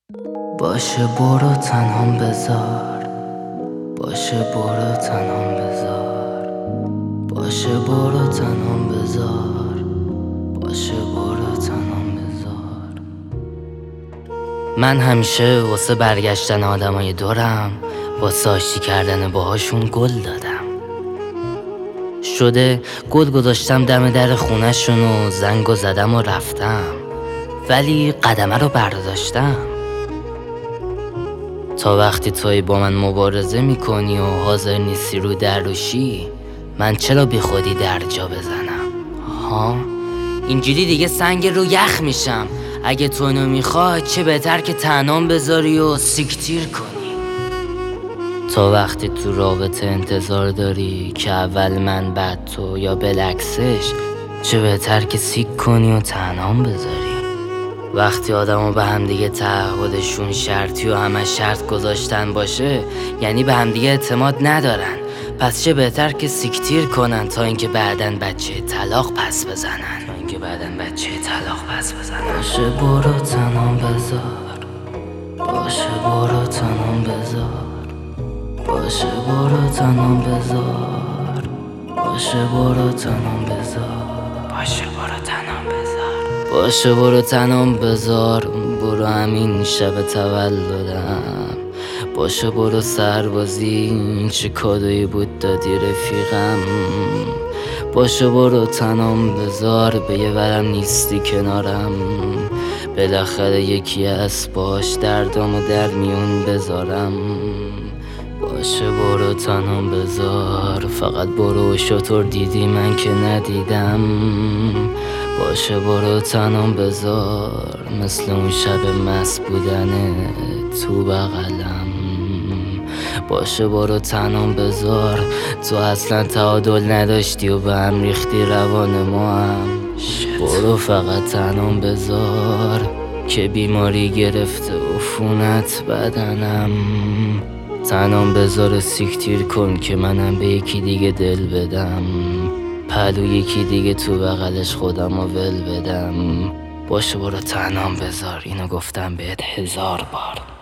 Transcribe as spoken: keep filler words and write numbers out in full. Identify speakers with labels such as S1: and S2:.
S1: باشه برو تنهام بذار، باشه برو تنهام بذار، باشه برو تنهام بذار، باشه برو تنهام بذار. من همیشه واسه برگشتن آدمای دورم، واسه آشتی کردن باهاشون گل دادم. شده گل گذاشتم دم در خونه‌شون و زنگو زدم و رفتم، ولی قدمه رو برداشتم. تا وقتی توی با من مبارزه میکنی و حاضر نیستی رو در روشی، من چرا بی خودی در جا بزنم؟ ها؟ اینجوری دیگه سنگ رو یخ میشم. اگه تو اینو میخوای چه بهتر که تنهام بذاری و سیکتیر کنی. تا وقتی تو رابطه انتظار داری که اول من بعد تو، یا بالعکسش، چه بهتر که سیک کنی و تنهام بذاری. وقتی آدمو به همدیگه تعهدشون شرطی و همه شرط گذاشتن باشه، یعنی به همدیگه اعتماد ندارن. پس چه بهتر که سیکتیر کنن تا اینکه بعدن بچه طلاق پس بزنن تا اینکه بعدن بچه طلاق پس بزنن. باشه برو تنهام بذار، باشه برو تنهام بذار، باشه برو تنهام بذار، باشه برو تنهام بذار، باشه برو تنهام بذار، باشه برو تنهام بذار. برو همین شب تولدم، باشه برو سربازی، چه کادویی بود دادی رفیقم. باشه برو تنهام بذار، به یه ورم نیستی کنارم، بالاخره یکی از باش دردامو در میون بذارم. باشه برو تنهام بذار، فقط برو شطور دیدی من که ندیدم. باشه برو تنهام بذار، مثل اون شب مست بودنه تو بغلم. باشه برو تنهام بذار، تو اصلا تعادل نداشتی و به هم ریختی روان ما هم. برو فقط تنهام بذار که بیماری گرفته عفونت بدنم. تنهام بذار و سیکتیر کن که منم به یکی دیگه دل بدم، پلو یکی دیگه تو بغلش خودم رو ول بدم. باشه برو تنهام بذار، اینو گفتم بهت هزار بار.